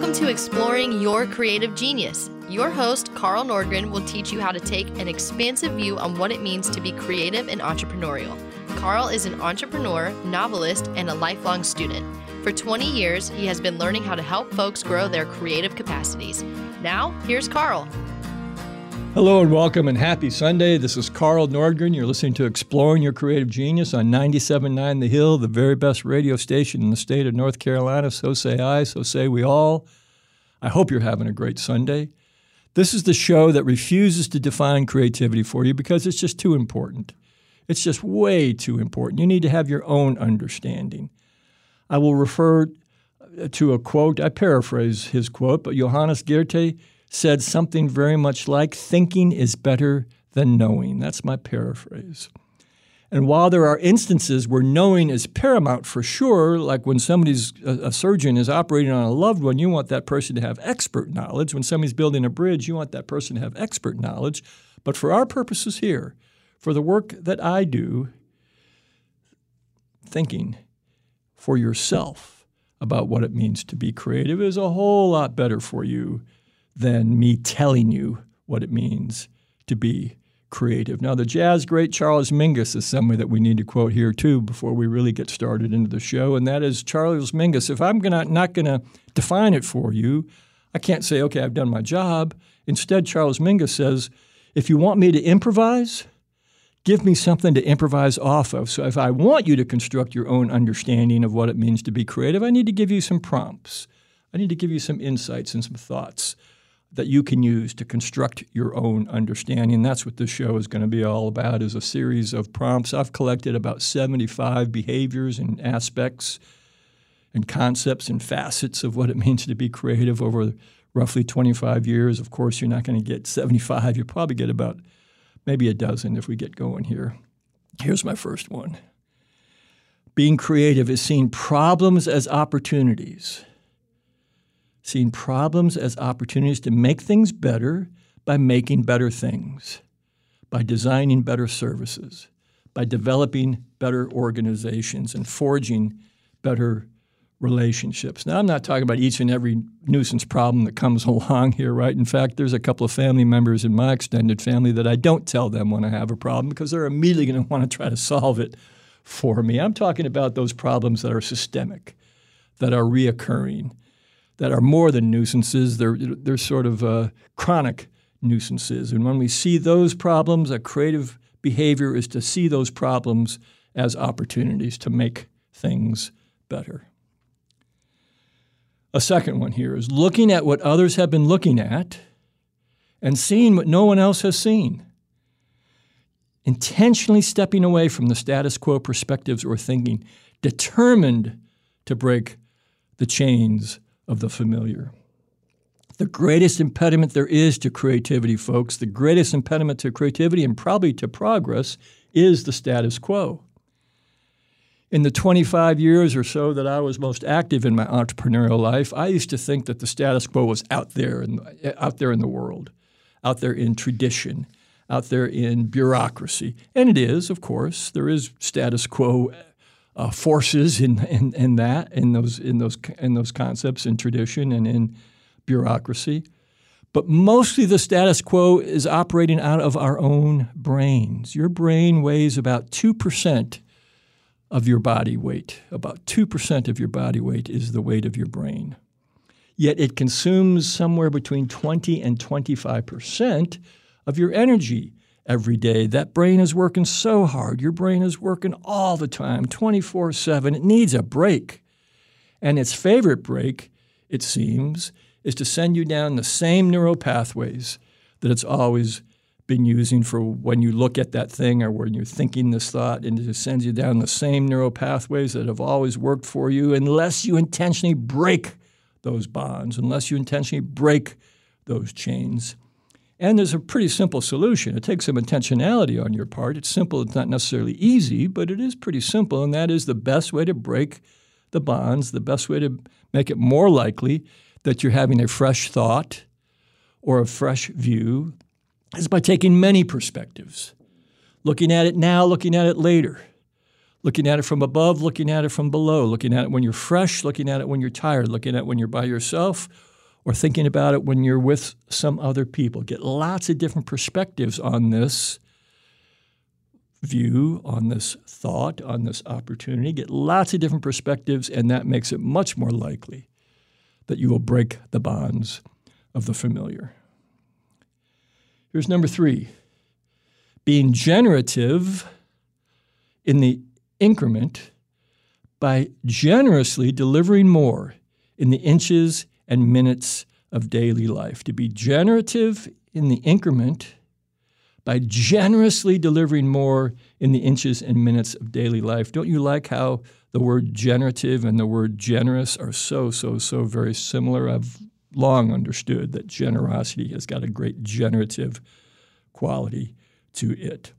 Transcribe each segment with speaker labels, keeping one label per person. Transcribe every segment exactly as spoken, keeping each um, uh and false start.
Speaker 1: Welcome to Exploring Your Creative Genius. Your host, Carl Nordgren, will teach you how to take an expansive view on what it means to be creative and entrepreneurial. Carl is an entrepreneur, novelist, and a lifelong student. For twenty years, he has been learning how to help folks grow their creative capacities. Now, here's Carl.
Speaker 2: Hello and welcome and happy Sunday. This is Carl Nordgren. You're listening to Exploring Your Creative Genius on ninety-seven point nine The Hill, the very best radio station in the state of North Carolina. So say I, so say we all. I hope you're having a great Sunday. This is the show that refuses to define creativity for you because it's just too important. It's just way too important. You need to have your own understanding. I will refer to a quote. I paraphrase his quote, but Johannes Goethe said something very much like, thinking is better than knowing. That's my paraphrase. And while there are instances where knowing is paramount for sure, like when somebody's a, a surgeon is operating on a loved one, you want that person to have expert knowledge. When somebody's building a bridge, you want that person to have expert knowledge. But for our purposes here, for the work that I do, thinking for yourself about what it means to be creative is a whole lot better for you than me telling you what it means to be creative. Now, the jazz great Charles Mingus is somebody that we need to quote here, too, before we really get started into the show, and that is Charles Mingus. If I'm gonna, not going to define it for you, I can't say, okay, I've done my job. Instead, Charles Mingus says, if you want me to improvise, give me something to improvise off of. So if I want you to construct your own understanding of what it means to be creative, I need to give you some prompts. I need to give you some insights and some thoughts that you can use to construct your own understanding. That's what this show is going to be all about, is a series of prompts. I've collected about seventy-five behaviors and aspects and concepts and facets of what it means to be creative over roughly twenty-five years. Of course, you're not going to get seventy-five. You'll probably get about maybe a dozen if we get going here. Here's my first one. Being creative is seeing problems as opportunities. Seeing problems as opportunities to make things better by making better things, by designing better services, by developing better organizations and forging better relationships. Now, I'm not talking about each and every nuisance problem that comes along here, right? In fact, there's a couple of family members in my extended family that I don't tell them when I have a problem because they're immediately going to want to try to solve it for me. I'm talking about those problems that are systemic, that are reoccurring, that are more than nuisances. They're, they're sort of uh, chronic nuisances. And when we see those problems, a creative behavior is to see those problems as opportunities to make things better. A second one here is looking at what others have been looking at and seeing what no one else has seen. Intentionally stepping away from the status quo perspectives or thinking, determined to break the chains of the familiar. The greatest impediment there is to creativity, folks, the greatest impediment to creativity and probably to progress is the status quo. In the twenty-five years or so that I was most active in my entrepreneurial life, I used to think that the status quo was out there in, out there in the world, out there in tradition, out there in bureaucracy. And it is, of course. There is status quo Uh, forces in, in in that in those in those in those concepts in tradition and in bureaucracy, but mostly the status quo is operating out of our own brains. Your brain weighs about two percent of your body weight. About two percent of your body weight is the weight of your brain. Yet it consumes somewhere between twenty and twenty-five percent of your energy every day. That brain is working so hard. Your brain is working all the time, twenty-four seven. It needs a break. And its favorite break, it seems, is to send you down the same neural pathways that it's always been using for when you look at that thing or when you're thinking this thought, and it just sends you down the same neural pathways that have always worked for you unless you intentionally break those bonds, unless you intentionally break those chains. And there's a pretty simple solution. It takes some intentionality on your part. It's simple. It's not necessarily easy, but it is pretty simple, and that is the best way to break the bonds, the best way to make it more likely that you're having a fresh thought or a fresh view is by taking many perspectives, looking at it now, looking at it later, looking at it from above, looking at it from below, looking at it when you're fresh, looking at it when you're tired, looking at it when you're by yourself, or thinking about it when you're with some other people. Get lots of different perspectives on this view, on this thought, on this opportunity. Get lots of different perspectives, and that makes it much more likely that you will break the bonds of the familiar. Here's number three. Being generative in the increment by generously delivering more in the inches and minutes of daily life. To be generative in the increment by generously delivering more in the inches and minutes of daily life. Don't you like how the word generative and the word generous are so, so, so very similar? I've long understood that generosity has got a great generative quality to it.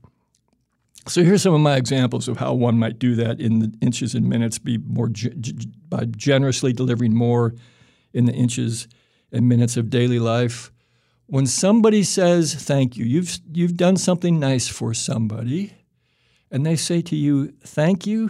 Speaker 2: So here's some of my examples of how one might do that in the inches and minutes, be more ge- ge- by generously delivering more in the inches and minutes of daily life. When somebody says thank you, you've you've done something nice for somebody, and they say to you, thank you,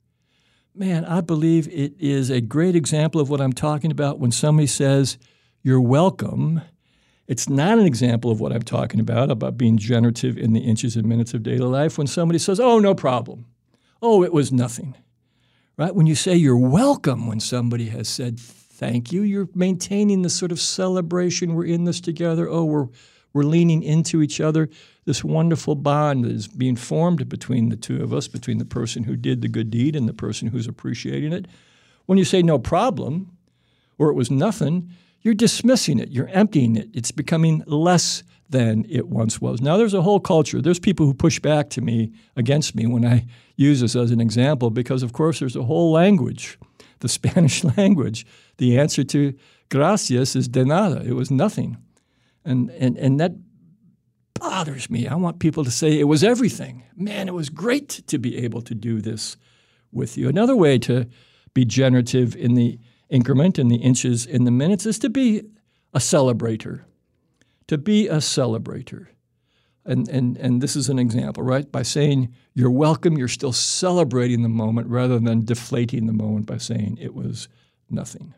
Speaker 2: man, I believe it is a great example of what I'm talking about when somebody says, you're welcome. It's not an example of what I'm talking about, about being generative in the inches and minutes of daily life, when somebody says, oh, no problem. Oh, it was nothing. Right? When you say you're welcome, when somebody has said thank you, you're maintaining this sort of celebration. We're in this together. Oh, we're we're leaning into each other. This wonderful bond that is being formed between the two of us, between the person who did the good deed and the person who's appreciating it. When you say no problem, or it was nothing, you're dismissing it. You're emptying it. It's becoming less than it once was. Now, there's a whole culture. There's people who push back to me, against me, when I use this as an example, because, of course, there's a whole language, the Spanish language. The answer to gracias is de nada. It was nothing. And, and, and that bothers me. I want people to say it was everything. Man, it was great to be able to do this with you. Another way to be generative in the increment, in the inches, in the minutes, is to be a celebrator. To be a celebrator. And, and, and this is an example, right? By saying you're welcome, you're still celebrating the moment rather than deflating the moment by saying it was nothing.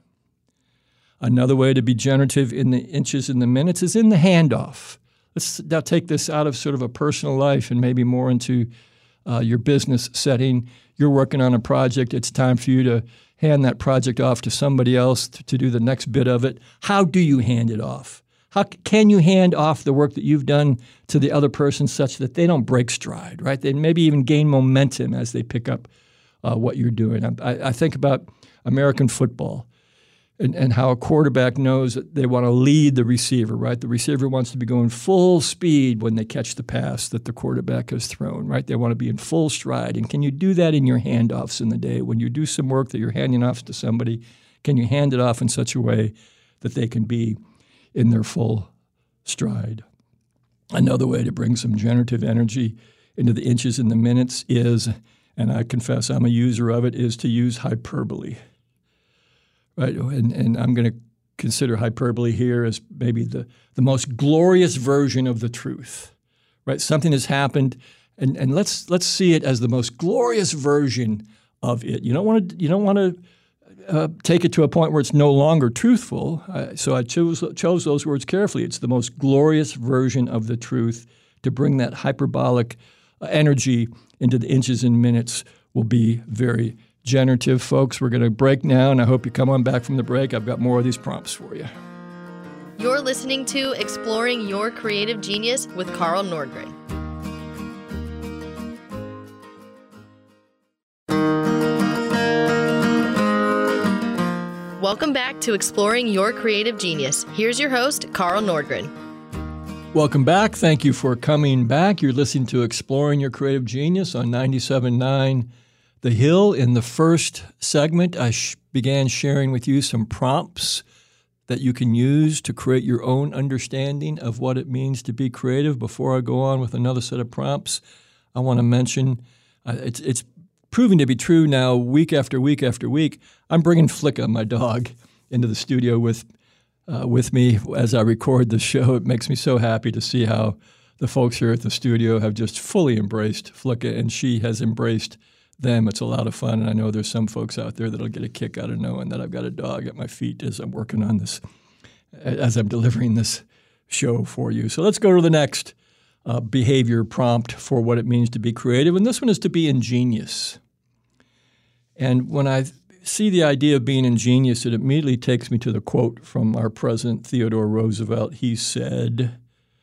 Speaker 2: Another way to be generative in the inches and the minutes is in the handoff. Let's now take this out of sort of a personal life and maybe more into uh, your business setting. You're working on a project. It's time for you to hand that project off to somebody else to, to do the next bit of it. How do you hand it off? How can you hand off the work that you've done to the other person such that they don't break stride, right? They maybe even gain momentum as they pick up uh, what you're doing. I, I think about American football and, and how a quarterback knows that they want to lead the receiver, right? The receiver wants to be going full speed when they catch the pass that the quarterback has thrown, right? They want to be in full stride. And can you do that in your handoffs in the day? When you do some work that you're handing off to somebody, can you hand it off in such a way that they can be in their full stride? Another way to bring some generative energy into the inches and the minutes is, and I confess I'm a user of it, is to use hyperbole. Right? And, and I'm going to consider hyperbole here as maybe the, the most glorious version of the truth. Right? Something has happened, and, and let's let's see it as the most glorious version of it. You don't want to you don't want to Uh, take it to a point where it's no longer truthful. Uh, so I chose, chose those words carefully. It's the most glorious version of the truth. To bring that hyperbolic uh, energy into the inches and minutes will be very generative. Folks, we're going to break now, and I hope you come on back from the break. I've got more of these prompts for you.
Speaker 1: You're listening to Exploring Your Creative Genius with Carl Nordgren. Welcome back to Exploring Your Creative Genius. Here's your host, Carl Nordgren.
Speaker 2: Welcome back. Thank you for coming back. You're listening to Exploring Your Creative Genius on ninety-seven point nine The Hill. In the first segment, I sh- began sharing with you some prompts that you can use to create your own understanding of what it means to be creative. Before I go on with another set of prompts, I want to mention uh, it's it's proving to be true now week after week after week. I'm bringing Flicka, my dog, into the studio with uh, with me as I record the show. It makes me so happy to see how the folks here at the studio have just fully embraced Flicka, and she has embraced them. It's a lot of fun, and I know there's some folks out there that'll get a kick out of knowing that I've got a dog at my feet as I'm working on this as I'm delivering this show for you. So let's go to the next uh, behavior prompt for what it means to be creative. And this one is to be ingenious. And when I see the idea of being ingenious, it immediately takes me to the quote from our President Theodore Roosevelt. He said,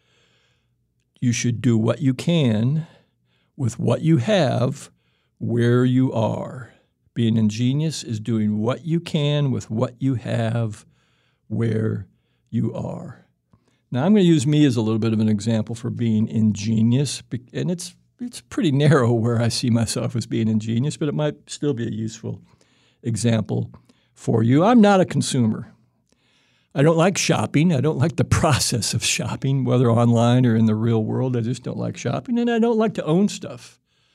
Speaker 2: "You should do what you can with what you have where you are." Being ingenious is doing what you can with what you have where you are. Now, I'm going to use me as a little bit of an example for being ingenious, and it's it's pretty narrow where I see myself as being ingenious, but it might still be a useful example for you. I'm not a consumer. I don't like shopping. I don't like the process of shopping, whether online or in the real world. I just don't like shopping, and I don't like to own stuff.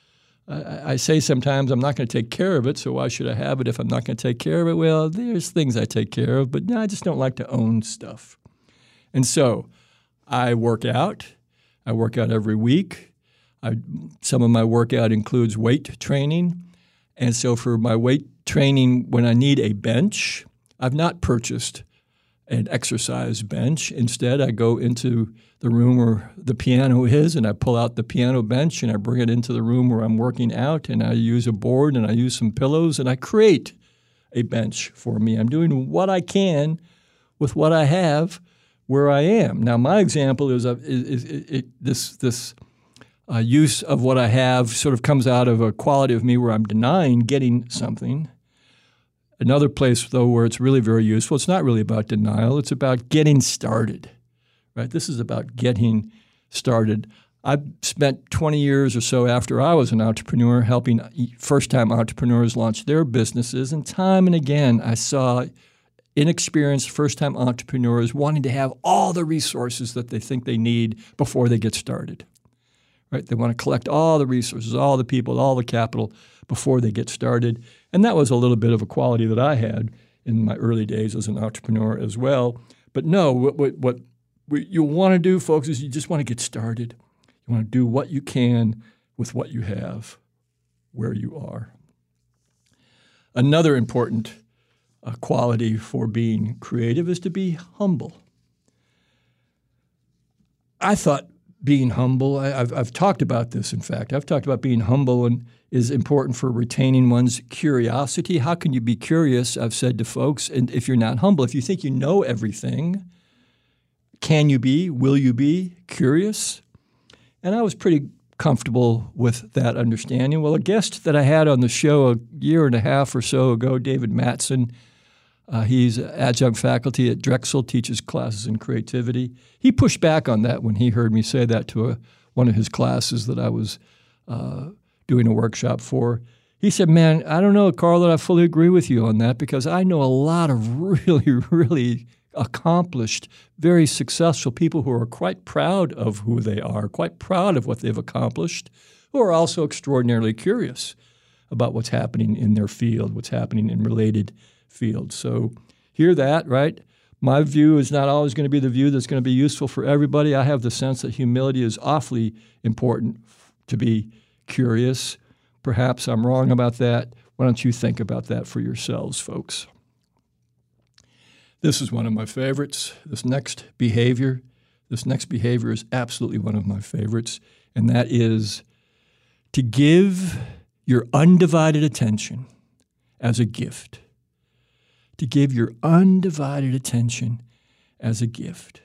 Speaker 2: I, I say sometimes I'm not going to take care of it, so why should I have it if I'm not going to take care of it? Well, there's things I take care of, but no, I just don't like to own stuff. And so I work out. I work out every week. I, some of my workout includes weight training. And so for my weight training, when I need a bench, I've not purchased an exercise bench. Instead, I go into the room where the piano is, and I pull out the piano bench, and I bring it into the room where I'm working out, and I use a board, and I use some pillows, and I create a bench for me. I'm doing what I can with what I have where I am. Now, my example is, uh, is, is it, this this uh, use of what I have sort of comes out of a quality of me where I'm denying getting something. Another place, though, where it's really very useful, it's not really about denial. It's about getting started, right? This is about getting started. I spent twenty years or so after I was an entrepreneur helping first-time entrepreneurs launch their businesses, and time and again I saw inexperienced first-time entrepreneurs wanting to have all the resources that they think they need before they get started, right? They want to collect all the resources, all the people, all the capital before they get started. And that was a little bit of a quality that I had in my early days as an entrepreneur as well. But no, what, what, what you want to do, folks, is you just want to get started. You want to do what you can with what you have where you are. Another important uh, quality for being creative is to be humble. I thought being humble, I, I've, I've talked about this, in fact. I've talked about being humble and is important for retaining one's curiosity. How can you be curious, I've said to folks, and if you're not humble, if you think you know everything, can you be, will you be curious? And I was pretty comfortable with that understanding. Well, a guest that I had on the show a year and a half or so ago, David Mattson, uh, he's adjunct faculty at Drexel, teaches classes in creativity. He pushed back on that when he heard me say that to a, one of his classes that I was uh, doing a workshop for. He said, man, I don't know, Carl, that I fully agree with you on that because I know a lot of really, really accomplished, very successful people who are quite proud of who they are, quite proud of what they've accomplished, who are also extraordinarily curious about what's happening in their field, what's happening in related fields. So hear that, right? My view is not always going to be the view that's going to be useful for everybody. I have the sense that humility is awfully important to be curious. Perhaps I'm wrong about that. Why don't you think about that for yourselves, folks? This is one of my favorites. This next behavior, this next behavior is absolutely one of my favorites, and that is to give your undivided attention as a gift. To give your undivided attention as a gift.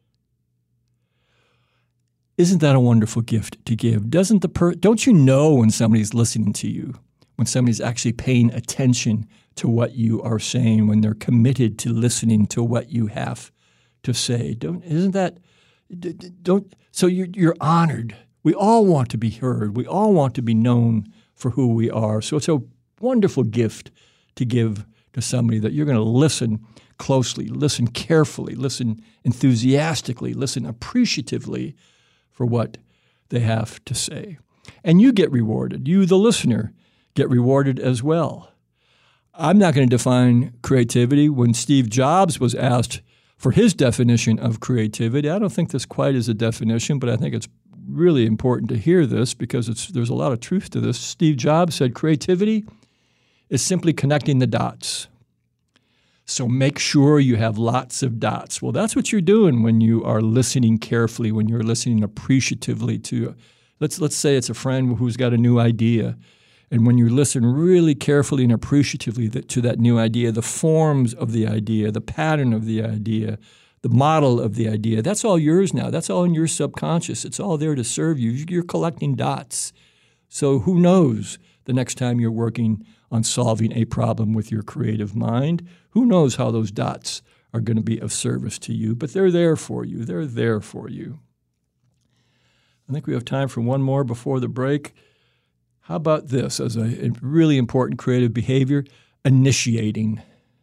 Speaker 2: Isn't that a wonderful gift to give? Doesn't the per- don't you know when somebody's listening to you, when somebody's actually paying attention to what you are saying, when they're committed to listening to what you have to say? Don't isn't that don't so you're you're honored. We all want to be heard. We all want to be known for who we are. So it's a wonderful gift to give to somebody that you're going to listen closely, listen carefully, listen enthusiastically, listen appreciatively for what they have to say. And you get rewarded. You, the listener, get rewarded as well. I'm not going to define creativity. When Steve Jobs was asked for his definition of creativity, I don't think this quite is a definition, but I think it's really important to hear this because it's, there's a lot of truth to this. Steve Jobs said creativity is simply connecting the dots. So make sure you have lots of dots. Well, that's what you're doing when you are listening carefully, when you're listening appreciatively to, let's let's say it's a friend who's got a new idea. And when you listen really carefully and appreciatively to that new idea, the forms of the idea, the pattern of the idea, the model of the idea, that's all yours now. That's all in your subconscious. It's all there to serve you. You're collecting dots. So who knows the next time you're working on solving a problem with your creative mind, who knows how those dots are going to be of service to you, but they're there for you. They're there for you. I think we have time for one more before the break. How about this as a really important creative behavior? Initiating.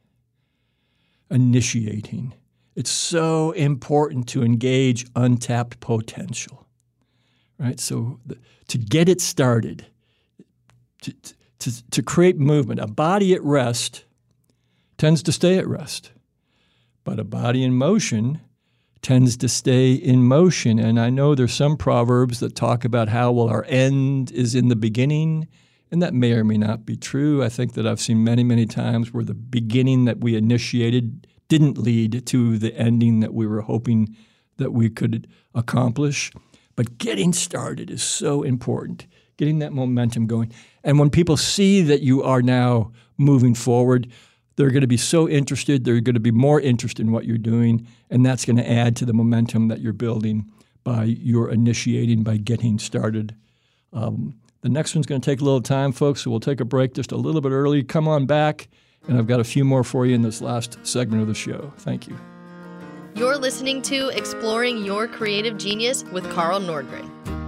Speaker 2: Initiating. It's so important to engage untapped potential, right? So the, to get it started, to, to, to create movement, a body at rest tends to stay at rest, but a body in motion tends to stay in motion. And I know there's some proverbs that talk about how, well, our end is in the beginning, and that may or may not be true. I think that I've seen many, many times where the beginning that we initiated didn't lead to the ending that we were hoping that we could accomplish. But getting started is so important, getting that momentum going. And when people see that you are now moving forward, they're going to be so interested. They're going to be more interested in what you're doing, and that's going to add to the momentum that you're building by your initiating, by getting started. Um, the next one's going to take a little time, folks, so we'll take a break just a little bit early. Come on back, and I've got a few more for you in this last segment of the show. Thank you.
Speaker 1: You're listening to Exploring Your Creative Genius with Carl Nordgren.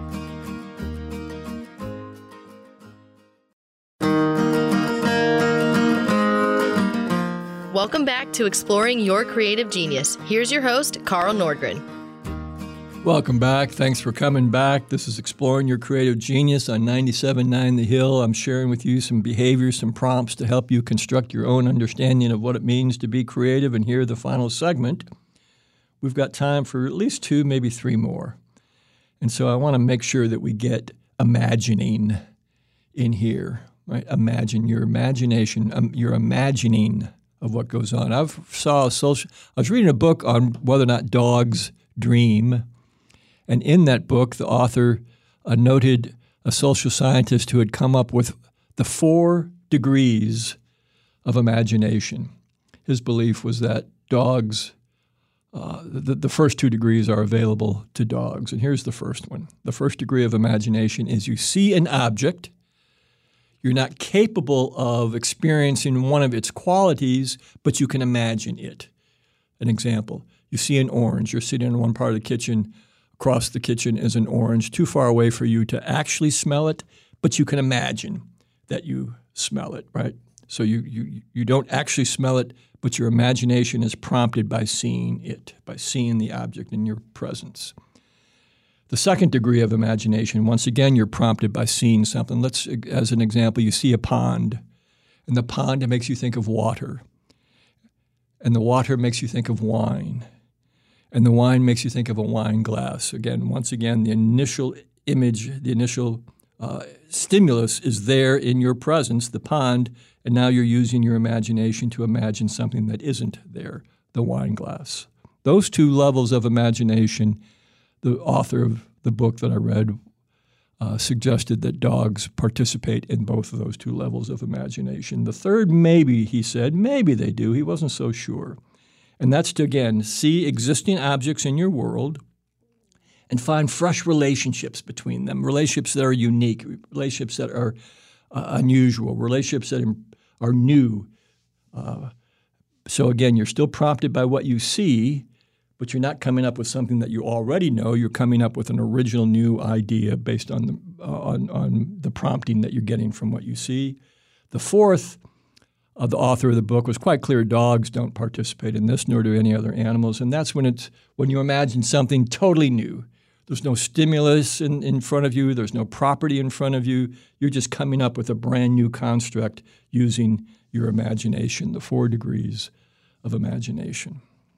Speaker 1: Welcome back to Exploring Your Creative Genius. Here's your host, Carl Nordgren.
Speaker 2: Welcome back. Thanks for coming back. This is Exploring Your Creative Genius on ninety-seven point nine The Hill. I'm sharing with you some behaviors, some prompts to help you construct your own understanding of what it means to be creative. And here, the final segment. We've got time for at least two, maybe three more. And so I want to make sure that we get imagining in here, right? Imagine your imagination, um, your imagining of what goes on. I saw a social. I was reading a book on whether or not dogs dream, and in that book, the author uh, noted a social scientist who had come up with the four degrees of imagination. His belief was that dogs, uh, the, the first two degrees are available to dogs, and here's the first one. The first degree of imagination is you see an object. You're not capable of experiencing one of its qualities, but you can imagine it. An example, you see an orange. You're sitting in one part of the kitchen. Across the kitchen is an orange, too far away for you to actually smell it, but you can imagine that you smell it, right? So you, you, you don't actually smell it, but your imagination is prompted by seeing it, by seeing the object in your presence. The second degree of imagination, once again, you're prompted by seeing something. Let's, as an example, you see a pond, and the pond, it makes you think of water, and the water makes you think of wine, and the wine makes you think of a wine glass. Again, once again, the initial image, the initial uh, stimulus is there in your presence, the pond, and now you're using your imagination to imagine something that isn't there, the wine glass. Those two levels of imagination, the author of the book that I read uh, suggested that dogs participate in both of those two levels of imagination. The third, maybe, he said, maybe they do. He wasn't so sure. And that's to, again, see existing objects in your world and find fresh relationships between them, relationships that are unique, relationships that are uh, unusual, relationships that are new. Uh, so, again, you're still prompted by what you see, but you're not coming up with something that you already know. You're coming up with an original new idea based on the, uh, on, on the prompting that you're getting from what you see. The fourth, uh, the author of the book was quite clear, dogs don't participate in this, nor do any other animals, and that's when it's when you imagine something totally new. There's no stimulus in, in front of you. There's no property in front of you. You're just coming up with a brand new construct using your imagination, the four degrees of imagination.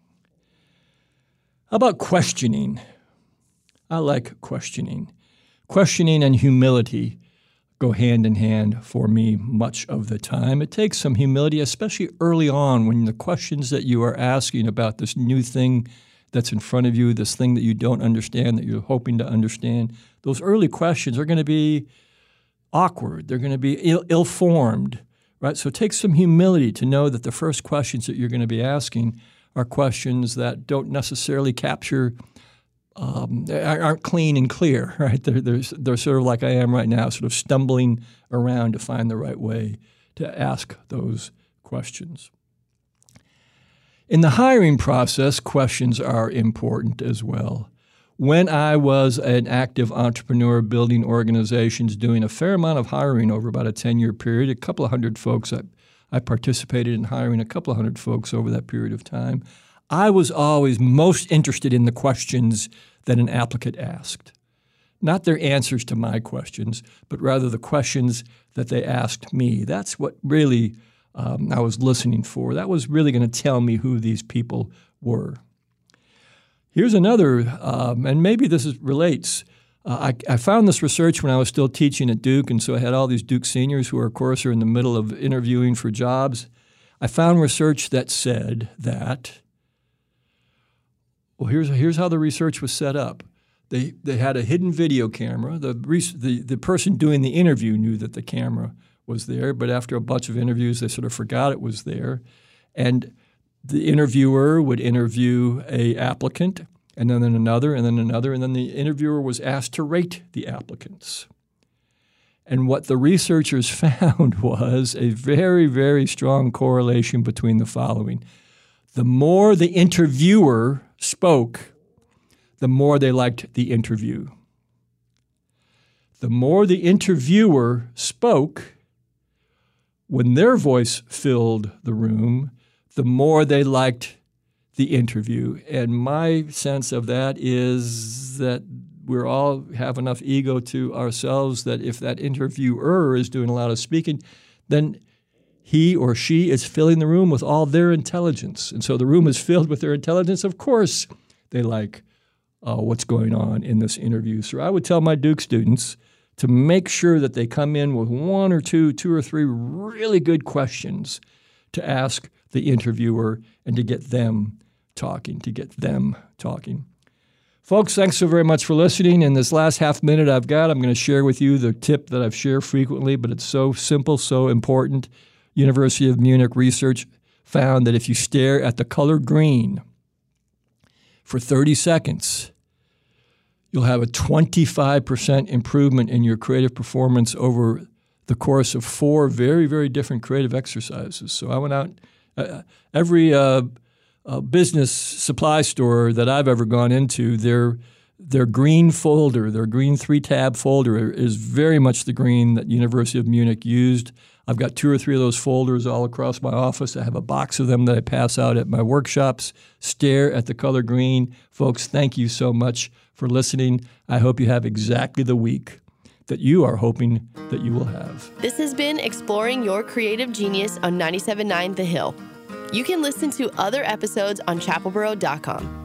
Speaker 2: How about questioning? I like questioning. Questioning and humility go hand in hand for me much of the time. It takes some humility, especially early on when the questions that you are asking about this new thing that's in front of you, this thing that you don't understand, that you're hoping to understand, those early questions are going to be awkward. They're going to be ill- ill-formed, right? So it takes some humility to know that the first questions that you're going to be asking are questions that don't necessarily capture Um, aren't clean and clear, right? They're, they're, they're sort of like I am right now, sort of stumbling around to find the right way to ask those questions. In the hiring process, questions are important as well. When I was an active entrepreneur building organizations, doing a fair amount of hiring over about a ten-year period, a couple of hundred folks, I, I participated in hiring a couple of hundred folks over that period of time. I was always most interested in the questions that an applicant asked. Not their answers to my questions, but rather the questions that they asked me. That's what really um, I was listening for. That was really going to tell me who these people were. Here's another, um, and maybe this is, relates. Uh, I, I found this research when I was still teaching at Duke, and so I had all these Duke seniors who, are, of course, are in the middle of interviewing for jobs. I found research that said that Well, here's here's how the research was set up. They they had a hidden video camera. The the the person doing the interview knew that the camera was there, but after a bunch of interviews, they sort of forgot it was there. And the interviewer would interview a applicant, and then another, and then another, and then the interviewer was asked to rate the applicants. And what the researchers found was a very, very strong correlation between the following. The more the interviewer spoke, the more they liked the interview. The more the interviewer spoke, when their voice filled the room, the more they liked the interview. And my sense of that is that we all have enough ego to ourselves that if that interviewer is doing a lot of speaking, then he or she is filling the room with all their intelligence. And so the room is filled with their intelligence. Of course, they like uh, what's going on in this interview. So I would tell my Duke students to make sure that they come in with one or two, two or three really good questions to ask the interviewer and to get them talking, to get them talking. Folks, thanks so very much for listening. In this last half minute I've got, I'm going to share with you the tip that I've shared frequently, but it's so simple, so important. University of Munich research found that if you stare at the color green for thirty seconds, you'll have a twenty-five percent improvement in your creative performance over the course of four very, very different creative exercises. So I went out, uh, every uh, uh, business supply store that I've ever gone into, their their green folder, their green three-tab folder is very much the green that University of Munich used. I've got two or three of those folders all across my office. I have a box of them that I pass out at my workshops. Stare at the color green. Folks, thank you so much for listening. I hope you have exactly the week that you are hoping that you will have.
Speaker 1: This has been Exploring Your Creative Genius on ninety-seven point nine The Hill. You can listen to other episodes on chapel boro dot com.